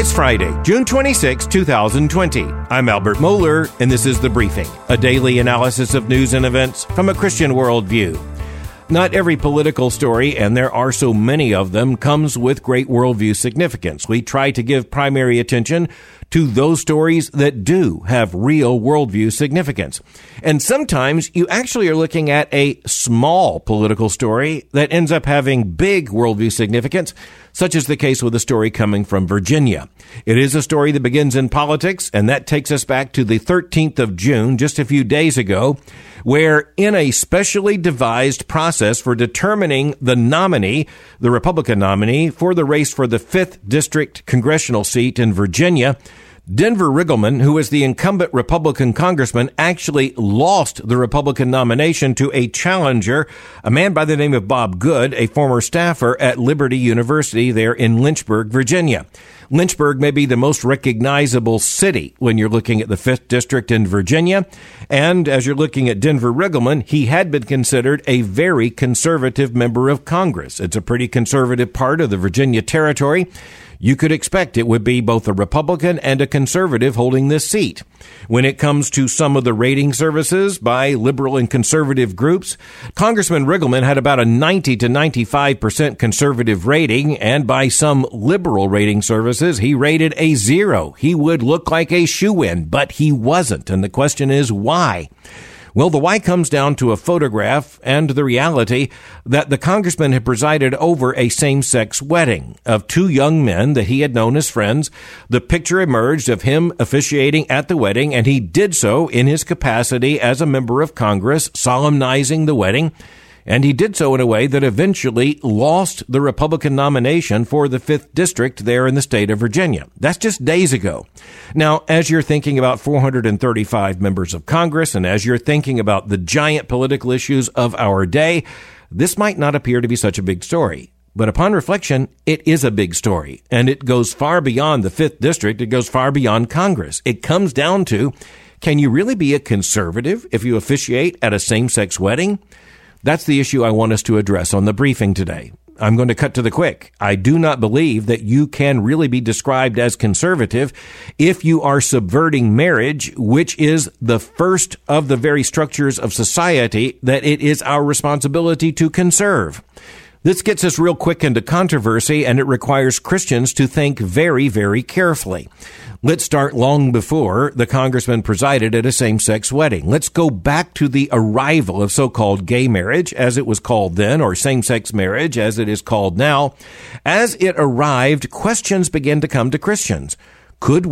It's Friday, June 26, 2020. I'm Albert Mohler, and this is The Briefing, a daily analysis of news and events from a Christian worldview. Not every political story, and there are so many of them, comes with great worldview significance. We try to give primary attention to those stories that do have real worldview significance. And sometimes you actually are looking at a small political story that ends up having big worldview significance, such as the case with a story coming from Virginia. It is a story that begins in politics, and that takes us back to the 13th of June, just a few days ago, where in a specially devised process for determining the nominee, the Republican nominee, for the race for the 5th District congressional seat in Virginia, Denver Riggleman, who is the incumbent Republican congressman, actually lost the Republican nomination to a challenger, a man by the name of Bob Good, a former staffer at Liberty University there in Lynchburg, Virginia. Lynchburg may be the most recognizable city when you're looking at the 5th District in Virginia. And as you're looking at Denver Riggleman, he had been considered a very conservative member of Congress. It's a pretty conservative part of the Virginia territory. You could expect it would be both a Republican and a conservative holding this seat. When it comes to some of the rating services by liberal and conservative groups, Congressman Riggleman had about a 90 to 95% conservative rating, and by some liberal rating services, he rated a 0. He would look like a shoo-in, but he wasn't. And the question is, why? Well, the why comes down to a photograph and the reality that the congressman had presided over a same-sex wedding of two young men that he had known as friends. The picture emerged of him officiating at the wedding, and he did so in his capacity as a member of Congress, solemnizing the wedding. And he did so in a way that eventually lost the Republican nomination for the 5th District there in the state of Virginia. That's just days ago. Now, as you're thinking about 435 members of Congress, and as you're thinking about the giant political issues of our day, this might not appear to be such a big story. But upon reflection, it is a big story, and it goes far beyond the 5th District. It goes far beyond Congress. It comes down to, can you really be a conservative if you officiate at a same-sex wedding? That's the issue I want us to address on The Briefing today. I'm going to cut to the quick. I do not believe that you can really be described as conservative if you are subverting marriage, which is the first of the very structures of society that it is our responsibility to conserve. This gets us real quick into controversy, and it requires Christians to think very, very carefully. Let's start long before the congressman presided at a same-sex wedding. Let's go back to the arrival of so-called gay marriage, as it was called then, or same-sex marriage, as it is called now. As it arrived, questions began to come to Christians. Should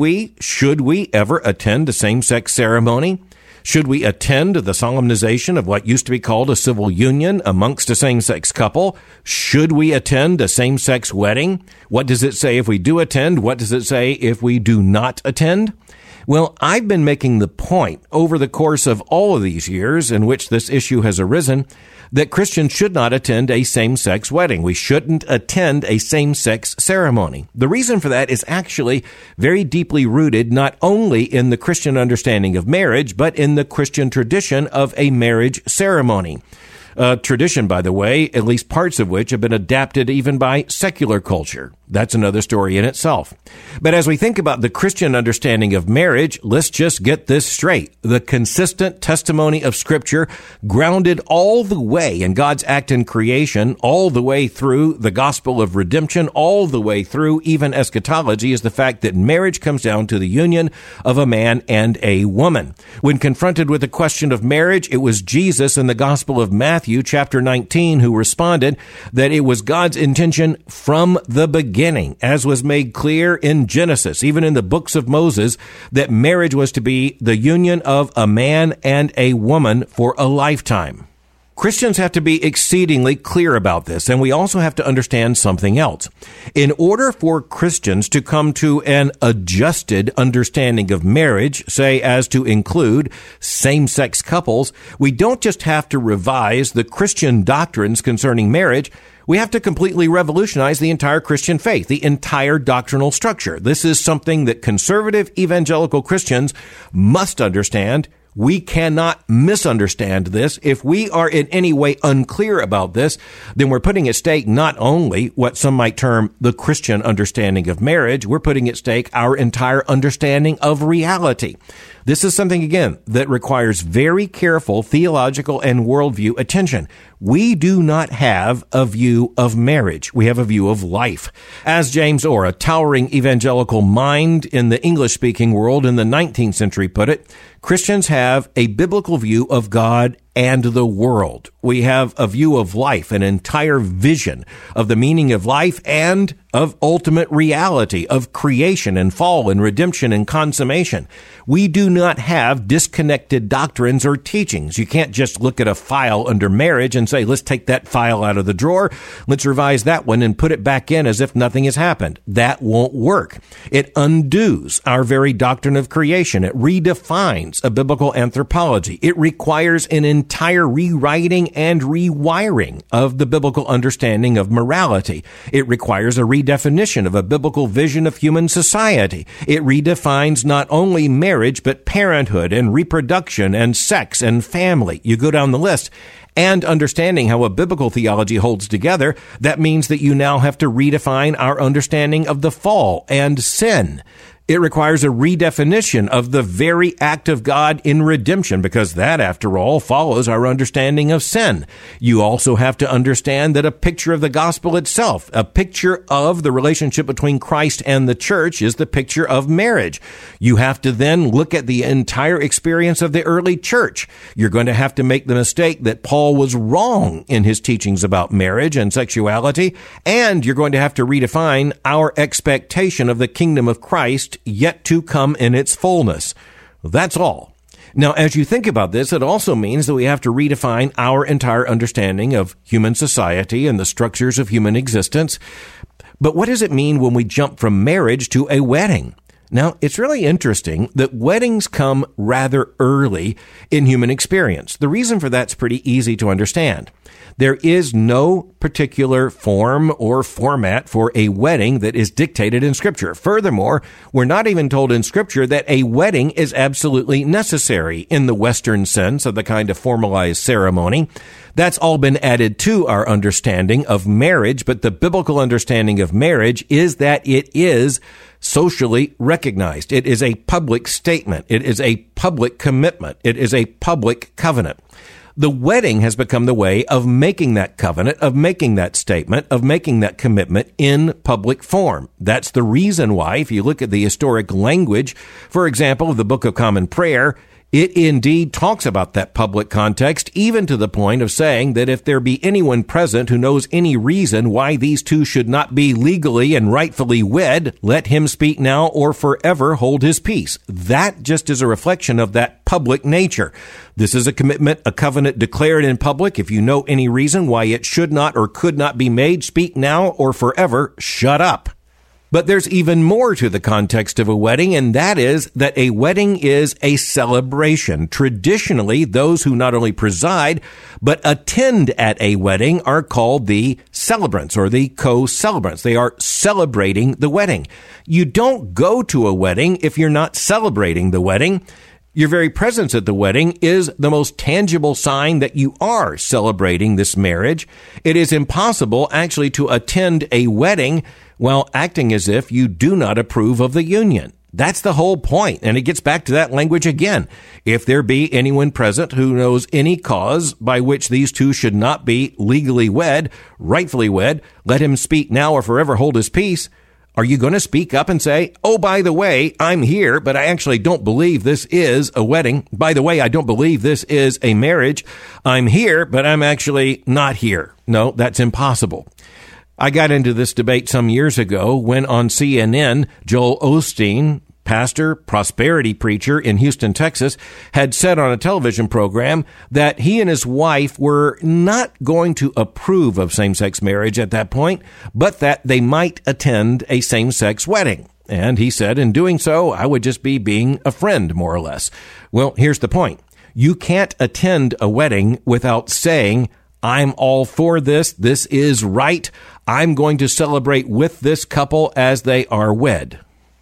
we ever attend a same-sex ceremony? Should we attend the solemnization of what used to be called a civil union amongst a same-sex couple? Should we attend a same-sex wedding? What does it say if we do attend? What does it say if we do not attend? Well, I've been making the point over the course of all of these years in which this issue has arisen that Christians should not attend a same-sex wedding. We shouldn't attend a same-sex ceremony. The reason for that is actually very deeply rooted not only in the Christian understanding of marriage, but in the Christian tradition of a marriage ceremony. Tradition, by the way, at least parts of which have been adapted even by secular culture. That's another story in itself. But as we think about the Christian understanding of marriage, let's just get this straight. The consistent testimony of Scripture, grounded all the way in God's act in creation, all the way through the gospel of redemption, all the way through even eschatology, is the fact that marriage comes down to the union of a man and a woman. When confronted with the question of marriage, it was Jesus in the Gospel of Matthew, chapter 19, who responded that it was God's intention from the beginning, as was made clear in Genesis, even in the books of Moses, that marriage was to be the union of a man and a woman for a lifetime. Christians have to be exceedingly clear about this, and we also have to understand something else. In order for Christians to come to an adjusted understanding of marriage, say as to include same-sex couples, we don't just have to revise the Christian doctrines concerning marriage. We have to completely revolutionize the entire Christian faith, the entire doctrinal structure. This is something that conservative evangelical Christians must understand We cannot misunderstand this. If we are in any way unclear about this, then we're putting at stake not only what some might term the Christian understanding of marriage, we're putting at stake our entire understanding of reality. This is something, again, that requires very careful theological and worldview attention. We do not have a view of marriage. We have a view of life. As James Orr, a towering evangelical mind in the English-speaking world in the 19th century, put it, Christians have a biblical view of God and the world. We have a view of life, an entire vision of the meaning of life and of ultimate reality, of creation and fall and redemption and consummation. We do not have disconnected doctrines or teachings. You can't just look at a file under marriage and say, let's take that file out of the drawer, let's revise that one and put it back in as if nothing has happened. That won't work. It undoes our very doctrine of creation. It redefines a biblical anthropology. It requires an entire rewriting and rewiring of the biblical understanding of morality. It requires a redefinition of a biblical vision of human society. It redefines not only marriage, but parenthood and reproduction and sex and family. You go down the list. And understanding how a biblical theology holds together, that means that you now have to redefine our understanding of the fall and sin. It requires a redefinition of the very act of God in redemption, because that, after all, follows our understanding of sin. You also have to understand that a picture of the gospel itself, a picture of the relationship between Christ and the church, is the picture of marriage. You have to then look at the entire experience of the early church. You're going to have to make the mistake that Paul was wrong in his teachings about marriage and sexuality, and you're going to have to redefine our expectation of the kingdom of Christ yet to come in its fullness. That's all. Now, as you think about this, it also means that we have to redefine our entire understanding of human society and the structures of human existence. But what does it mean when we jump from marriage to a wedding? Now, it's really interesting that weddings come rather early in human experience. The reason for that's pretty easy to understand. There is no particular form or format for a wedding that is dictated in Scripture. Furthermore, we're not even told in Scripture that a wedding is absolutely necessary in the Western sense of the kind of formalized ceremony. That's all been added to our understanding of marriage, but the biblical understanding of marriage is that it is socially recognized. It is a public statement. It is a public commitment. It is a public covenant. The wedding has become the way of making that covenant, of making that statement, of making that commitment in public form. That's the reason why, if you look at the historic language, for example, of the Book of Common Prayer, it indeed talks about that public context, even to the point of saying that if there be anyone present who knows any reason why these two should not be legally and rightfully wed, let him speak now or forever hold his peace. That just is a reflection of that public nature. This is a commitment, a covenant declared in public. If you know any reason why it should not or could not be made, speak now or forever shut up. But there's even more to the context of a wedding, and that is that a wedding is a celebration. Traditionally, those who not only preside, but attend at a wedding are called the celebrants or the co-celebrants. They are celebrating the wedding. You don't go to a wedding if you're not celebrating the wedding. Your very presence at the wedding is the most tangible sign that you are celebrating this marriage. It is impossible actually to attend a wedding while acting as if you do not approve of the union. That's the whole point. And it gets back to that language again. If there be anyone present who knows any cause by which these two should not be legally wed, rightfully wed, let him speak now or forever hold his peace. Are you going to speak up and say, oh, by the way, I'm here, but I actually don't believe this is a wedding. By the way, I don't believe this is a marriage. I'm here, but I'm actually not here. No, that's impossible. I got into this debate some years ago when on CNN, Joel Osteen, pastor, prosperity preacher in Houston, Texas, had said on a television program that he and his wife were not going to approve of same-sex marriage at that point, but that they might attend a same-sex wedding. And he said, in doing so, I would just be being a friend, more or less. Well, here's the point. You can't attend a wedding without saying, I'm all for this. This is right. I'm going to celebrate with this couple as they are wed.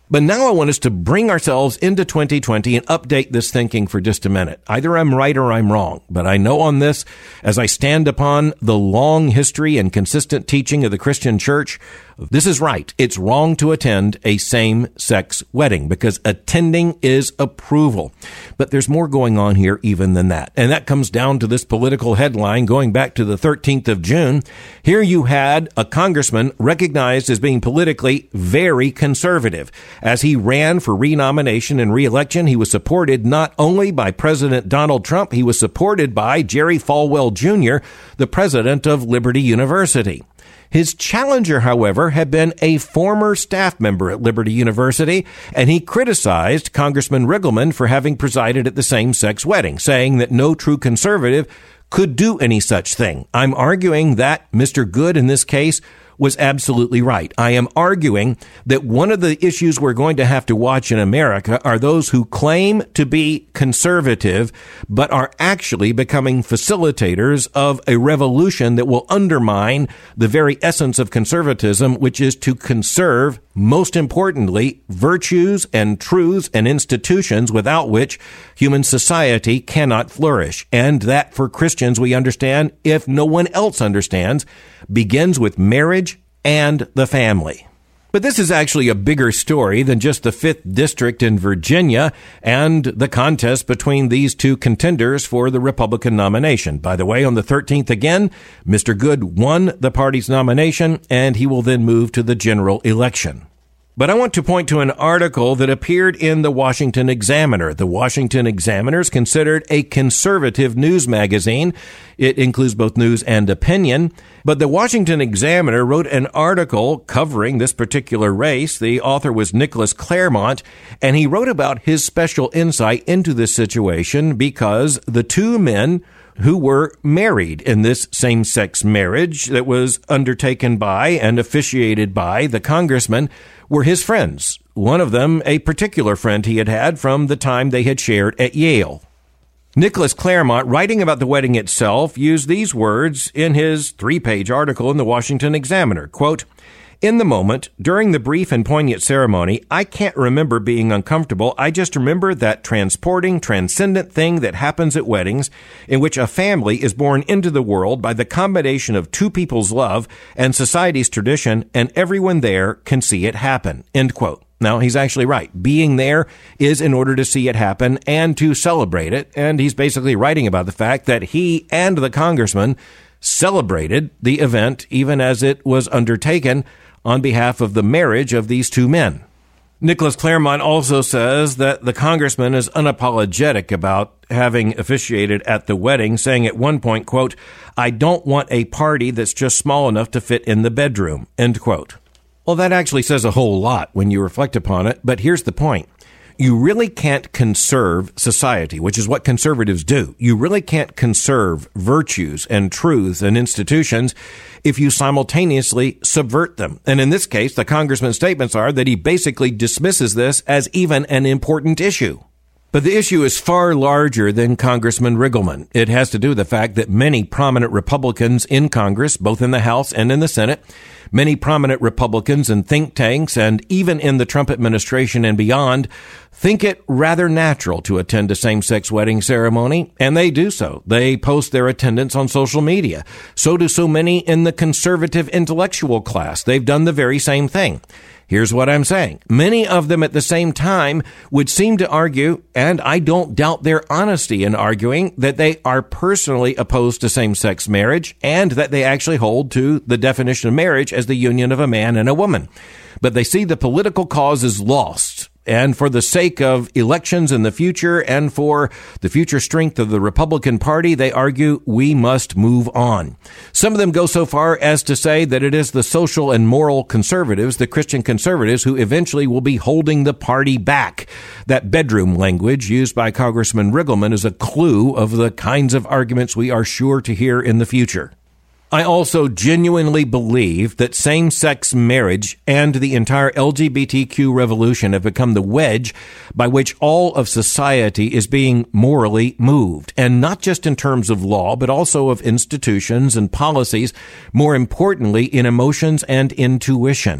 But now I want us to bring ourselves into 2020 and update this thinking for just a minute. Either I'm right or I'm wrong, but I know on this, as I stand upon the long history and consistent teaching of the Christian church, this is right. It's wrong to attend a same-sex wedding because attending is approval. But there's more going on here even than that. And that comes down to this political headline going back to the 13th of June. Here you had a congressman recognized as being politically very conservative. As he ran for renomination and re-election, he was supported not only by President Donald Trump, he was supported by Jerry Falwell Jr., the president of Liberty University. His challenger, however, had been a former staff member at Liberty University, and he criticized Congressman Riggleman for having presided at the same-sex wedding, saying that no true conservative could do any such thing. I'm arguing that Mr. Good in this case was absolutely right. I am arguing that one of the issues we're going to have to watch in America are those who claim to be conservative, but are actually becoming facilitators of a revolution that will undermine the very essence of conservatism, which is to conserve, most importantly, virtues and truths and institutions without which human society cannot flourish. And that for Christians, we understand, if no one else understands, begins with marriage and the family. But this is actually a bigger story than just the 5th District in Virginia and the contest between these two contenders for the Republican nomination. By the way, on the 13th again, Mr. Good won the party's nomination, and he will then move to the general election. But I want to point to an article that appeared in the Washington Examiner. The Washington Examiner is considered a conservative news magazine. It includes both news and opinion. But the Washington Examiner wrote an article covering this particular race. The author was Nicholas Claremont, and he wrote about his special insight into this situation because the two men who were married in this same-sex marriage that was undertaken by and officiated by the congressman were his friends. One of them, a particular friend he had had from the time they had shared at Yale. Nicholas Claremont, writing about the wedding itself, used these words in his 3-page article in the Washington Examiner. Quote, "In the moment, during the brief and poignant ceremony, I can't remember being uncomfortable. I just remember that transporting, transcendent thing that happens at weddings, in which a family is born into the world by the combination of two people's love and society's tradition, and everyone there can see it happen." End quote. Now, he's actually right. Being there is in order to see it happen and to celebrate it. And he's basically writing about the fact that he and the congressman celebrated the event even as it was undertaken on behalf of the marriage of these two men. Nicholas Claremont also says that the congressman is unapologetic about having officiated at the wedding, saying at one point, quote, "I don't want a party that's just small enough to fit in the bedroom," end quote. Well, that actually says a whole lot when you reflect upon it, but here's the point. You really can't conserve society, which is what conservatives do. You really can't conserve virtues and truths and institutions if you simultaneously subvert them. And in this case, the congressman's statements are that he basically dismisses this as even an important issue. But the issue is far larger than Congressman Riggleman. It has to do with the fact that many prominent Republicans in Congress, both in the House and in the Senate, many prominent Republicans in think tanks and even in the Trump administration and beyond think it rather natural to attend a same-sex wedding ceremony, and they do so. They post their attendance on social media. So do so many in the conservative intellectual class. They've done the very same thing. Here's what I'm saying. Many of them at the same time would seem to argue, and I don't doubt their honesty in arguing, that they are personally opposed to same-sex marriage and that they actually hold to the definition of marriage as the union of a man and a woman. But they see the political cause is lost. And for the sake of elections in the future and for the future strength of the Republican Party, they argue we must move on. Some of them go so far as to say that it is the social and moral conservatives, the Christian conservatives, who eventually will be holding the party back. That bedroom language used by Congressman Riggleman is a clue of the kinds of arguments we are sure to hear in the future. I also genuinely believe that same-sex marriage and the entire LGBTQ revolution have become the wedge by which all of society is being morally moved, and not just in terms of law, but also of institutions and policies, more importantly, in emotions and intuition.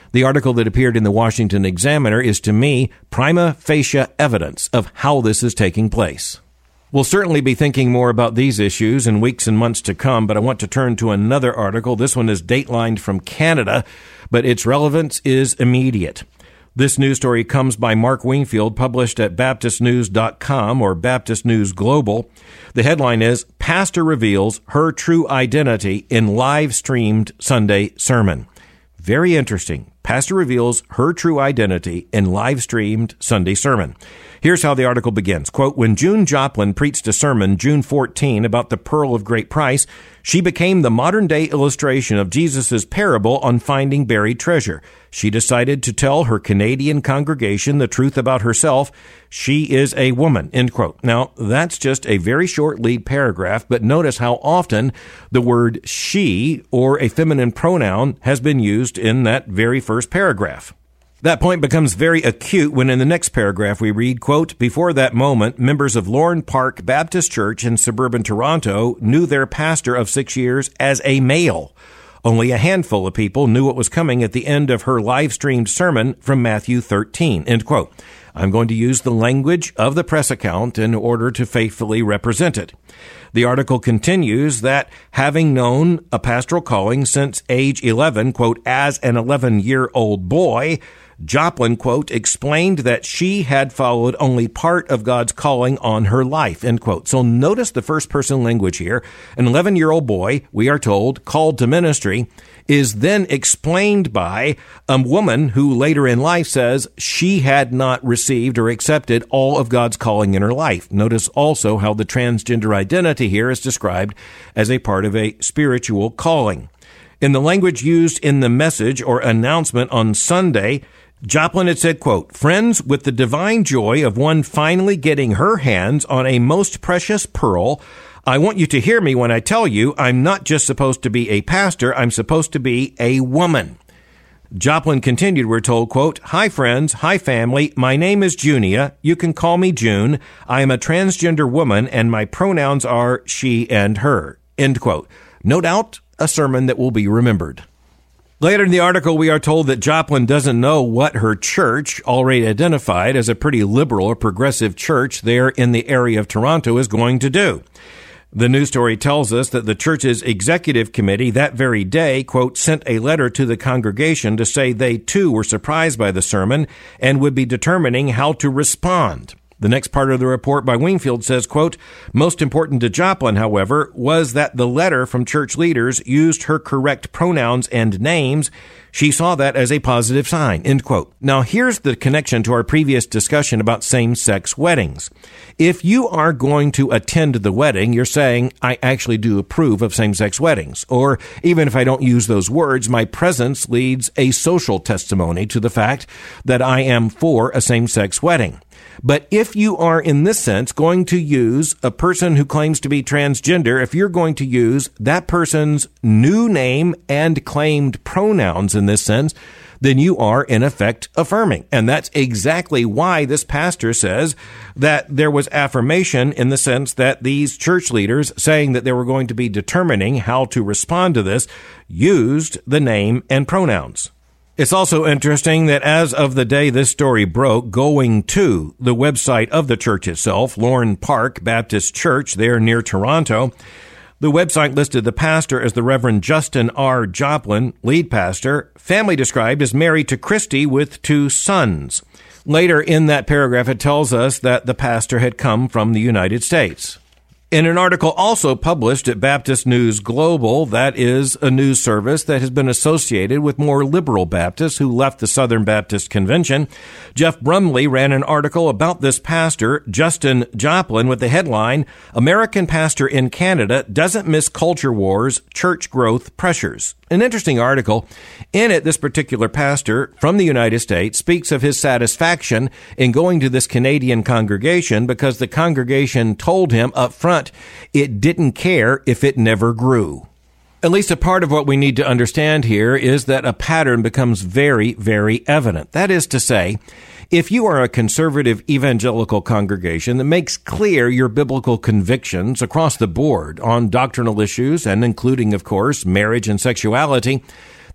The article that appeared in the Washington Examiner is, to me, prima facie evidence of how this is taking place. We'll certainly be thinking more about these issues in weeks and months to come, but I want to turn to another article. This one is datelined from Canada, but its relevance is immediate. This news story comes by Mark Wingfield, published at BaptistNews.com or Baptist News Global. The headline is, Pastor Reveals Her True Identity in Live-Streamed Sunday Sermon. Very interesting. Pastor reveals her true identity in live-streamed Sunday sermon. Here's how the article begins. Quote, when June Joplin preached a sermon June 14 about the pearl of great price, she became the modern-day illustration of Jesus' parable on finding buried treasure. She decided to tell her Canadian congregation the truth about herself. She is a woman, end quote. Now, that's just a very short lead paragraph, but notice how often the word she or a feminine pronoun has been used in that very first paragraph. That point becomes very acute when in the next paragraph we read, quote, before that moment, members of Lorne Park Baptist Church in suburban Toronto knew their pastor of 6 years as a male. Only a handful of people knew what was coming at the end of her live-streamed sermon from Matthew 13, end quote. I'm going to use the language of the press account in order to faithfully represent it. The article continues that having known a pastoral calling since age 11, quote, as an 11-year-old boy, Joplin, quote, explained that she had followed only part of God's calling on her life, end quote. So notice the first person language here. An 11-year-old boy, we are told, called to ministry, is then explained by a woman who later in life says she had not received or accepted all of God's calling in her life. Notice also how the transgender identity here is described as a part of a spiritual calling. In the language used in the message or announcement on Sunday, Joplin had said, quote, friends, with the divine joy of one finally getting her hands on a most precious pearl, I want you to hear me when I tell you I'm not just supposed to be a pastor, I'm supposed to be a woman. Joplin continued, we're told, quote, hi friends, hi family, my name is Junia, you can call me June, I am a transgender woman and my pronouns are she and her, end quote. No doubt a sermon that will be remembered. Later in the article, we are told that Joplin doesn't know what her church, already identified as a pretty liberal or progressive church there in the area of Toronto, is going to do. The news story tells us that the church's executive committee that very day, quote, sent a letter to the congregation to say they too were surprised by the sermon and would be determining how to respond. The next part of the report by Wingfield says, quote, most important to Joplin, however, was that the letter from church leaders used her correct pronouns and names. She saw that as a positive sign, end quote. Now, here's the connection to our previous discussion about same-sex weddings. If you are going to attend the wedding, you're saying, I actually do approve of same-sex weddings. Or even if I don't use those words, my presence leads a social testimony to the fact that I am for a same-sex wedding. But if you are, in this sense, going to use a person who claims to be transgender, if you're going to use that person's new name and claimed pronouns in this sense, then you are, in effect, affirming. And that's exactly why this pastor says that there was affirmation in the sense that these church leaders, saying that they were going to be determining how to respond to this, used the name and pronouns. It's also interesting that as of the day this story broke, going to the website of the church itself, Lorne Park Baptist Church there near Toronto, the website listed the pastor as the Reverend Justin R. Joplin, lead pastor, family described as married to Christy with 2 sons. Later in that paragraph, it tells us that the pastor had come from the United States. In an article also published at Baptist News Global, that is a news service that has been associated with more liberal Baptists who left the Southern Baptist Convention, Jeff Brumley ran an article about this pastor, Justin Joplin, with the headline, American Pastor in Canada Doesn't Miss Culture Wars, Church Growth Pressures. An interesting article. In it, this particular pastor from the United States speaks of his satisfaction in going to this Canadian congregation because the congregation told him up front it didn't care if it never grew. At least a part of what we need to understand here is that a pattern becomes very, very evident. That is to say, if you are a conservative evangelical congregation that makes clear your biblical convictions across the board on doctrinal issues and including, of course, marriage and sexuality,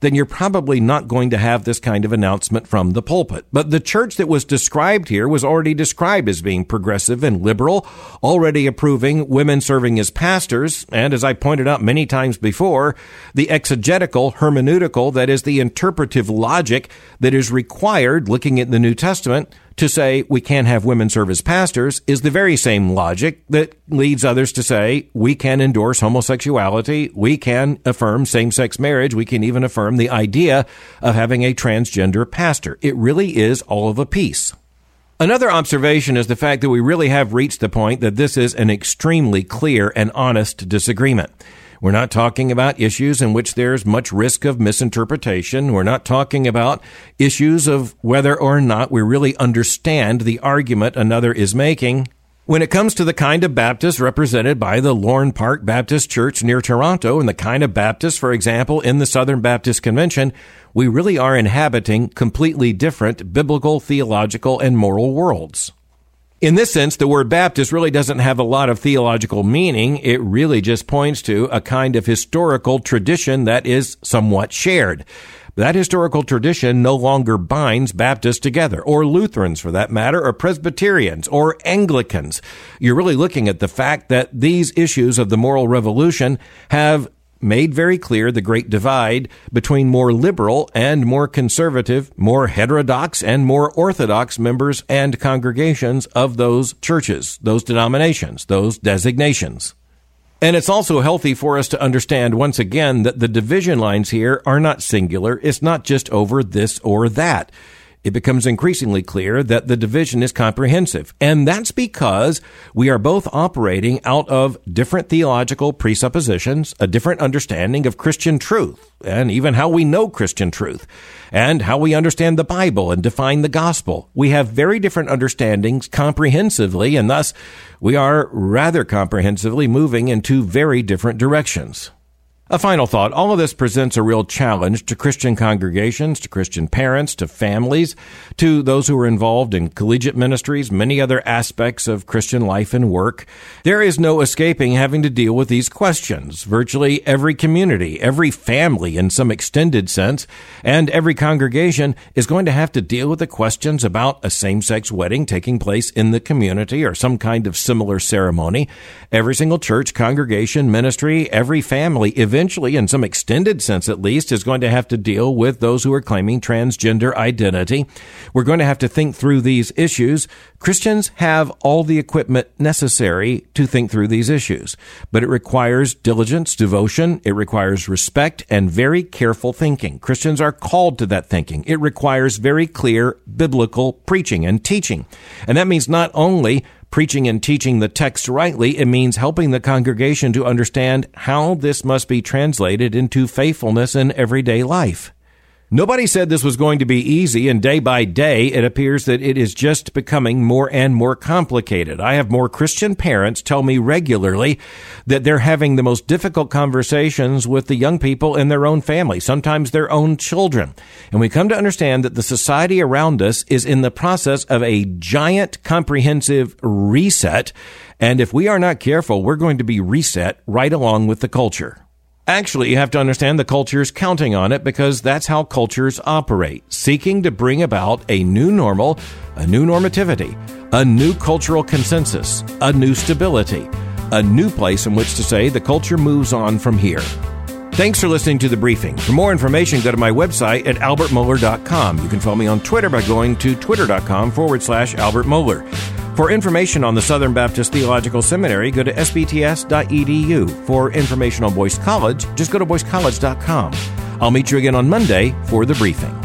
then you're probably not going to have this kind of announcement from the pulpit. But the church that was described here was already described as being progressive and liberal, already approving women serving as pastors, and as I pointed out many times before, the exegetical, hermeneutical, that is the interpretive logic that is required, looking at the New Testament, to say we can't have women serve as pastors is the very same logic that leads others to say we can endorse homosexuality, we can affirm same-sex marriage, we can even affirm the idea of having a transgender pastor. It really is all of a piece. Another observation is the fact that we really have reached the point that this is an extremely clear and honest disagreement. We're not talking about issues in which there's much risk of misinterpretation. We're not talking about issues of whether or not we really understand the argument another is making. When it comes to the kind of Baptist represented by the Lorne Park Baptist Church near Toronto and the kind of Baptist, for example, in the Southern Baptist Convention, we really are inhabiting completely different biblical, theological, and moral worlds. In this sense, the word Baptist really doesn't have a lot of theological meaning. It really just points to a kind of historical tradition that is somewhat shared. That historical tradition no longer binds Baptists together, or Lutherans for that matter, or Presbyterians, or Anglicans. You're really looking at the fact that these issues of the moral revolution have made very clear the great divide between more liberal and more conservative, more heterodox and more orthodox members and congregations of those churches, those denominations, those designations. And it's also healthy for us to understand once again that the division lines here are not singular. It's not just over this or that. It becomes increasingly clear that the division is comprehensive. And that's because we are both operating out of different theological presuppositions, a different understanding of Christian truth, and even how we know Christian truth, and how we understand the Bible and define the gospel. We have very different understandings comprehensively, and thus we are rather comprehensively moving in two very different directions. A final thought, all of this presents a real challenge to Christian congregations, to Christian parents, to families, to those who are involved in collegiate ministries, many other aspects of Christian life and work. There is no escaping having to deal with these questions. Virtually every community, every family in some extended sense, and every congregation is going to have to deal with the questions about a same-sex wedding taking place in the community or some kind of similar ceremony. Every single church, congregation, ministry, every family eventually, in some extended sense at least, is going to have to deal with those who are claiming transgender identity. We're going to have to think through these issues. Christians have all the equipment necessary to think through these issues, but it requires diligence, devotion. It requires respect and very careful thinking. Christians are called to that thinking. It requires very clear biblical preaching and teaching. And that means not only preaching and teaching the text rightly, it means helping the congregation to understand how this must be translated into faithfulness in everyday life. Nobody said this was going to be easy, and day by day, it appears that it is just becoming more and more complicated. I have more Christian parents tell me regularly that they're having the most difficult conversations with the young people in their own family, sometimes their own children. And we come to understand that the society around us is in the process of a giant comprehensive reset, and if we are not careful, we're going to be reset right along with the culture. Actually, you have to understand the culture's counting on it because that's how cultures operate, seeking to bring about a new normal, a new normativity, a new cultural consensus, a new stability, a new place in which to say the culture moves on from here. Thanks for listening to The Briefing. For more information, go to my website at albertmohler.com. You can follow me on Twitter by going to twitter.com/Albert Mohler. For information on the Southern Baptist Theological Seminary, go to sbts.edu. For information on Boyce College, just go to boycecollege.com. I'll meet you again on Monday for The Briefing.